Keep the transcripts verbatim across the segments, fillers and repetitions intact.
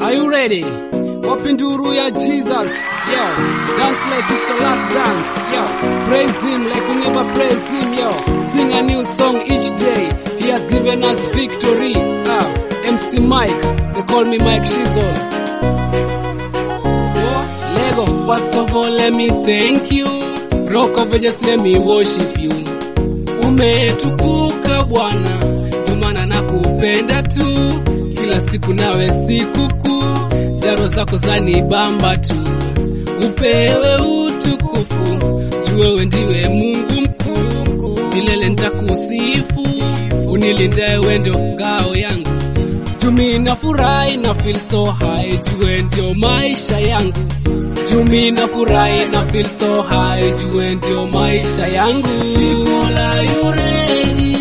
Are you ready? Open nduru ya Jesus, yo. Dance like it's your last dance, yo. Praise him like we never praise him, yo. Sing a new song each day. He has given us victory. Ah, M C Mike, they call me Mike Shizzle. Oh, Lego, first of all let me thank you. Rock of Ages, let me worship you. Umetukuka Bwana, tumana na kupenda tu. Kila siku nawe sikukuu, jaro zako zanibamba tu. Upewe utukufu, juu wewe ndiwe Mungu mkuu. Milele nitakusifu, unilinde wewe ndio ngao yangu. Juu mimi nafurahi na feel so high, juu wewe ndio maisha yangu. Juu mimi nafurahi na feel so high, juu wewe ndio maisha yangu. People, are you ready?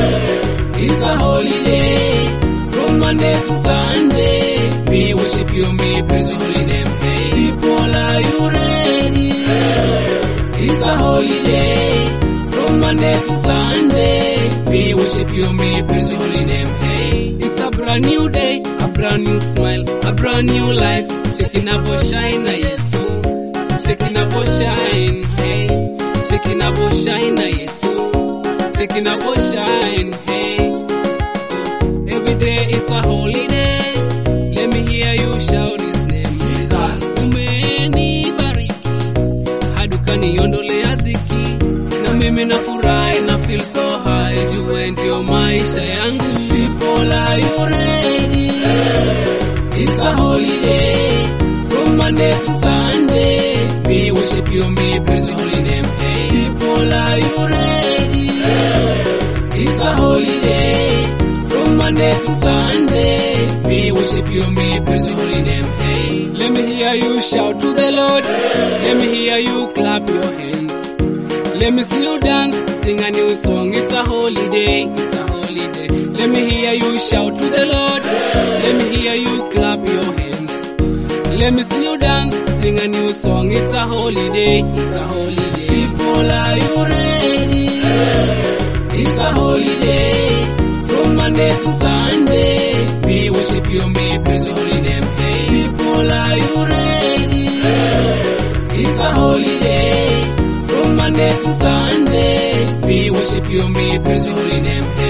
It's a holiday. From Monday to Sunday, we worship you, me praise your holy name. Hey, people, are you ready? It's a holiday. From Monday to Sunday, we worship you, me praise your holy name. Hey, it's a brand new day, a brand new smile, a brand new life. Taking up a shine, na Yesu. Taking up a shine, hey. Taking up a shine, na Yesu. Taking up a shine, hey. Every day is a holiday. Let me hear you shout his name. Jesus. Umenibariki, hadi ukaniondolea dhiki. Na mimi nafurahi na feel so high, juu wewe ndio maisha yangu. People, are you ready? It's a holiday. From Monday to Sunday, we worship you, me praise your holy name. Hey, people, are you ready? It's a holiday. From Monday to Sunday, we worship you, me praise your holy name. Hey, let me hear you shout to the Lord. Let me hear you clap your hands. Let me see you dance, sing a new song. It's a holiday, it's a holiday. Let me hear you shout to the Lord. Let me hear you clap your hands. Let me see you dance, sing a new song. It's a holiday, it's a holiday. People, are you ready? It's a holiday. From Monday to Sunday, we worship you, me praise your holy name. Hey, people, are you ready? It's a holiday. From Monday to Sunday, we worship you, me praise your holy name. Hey,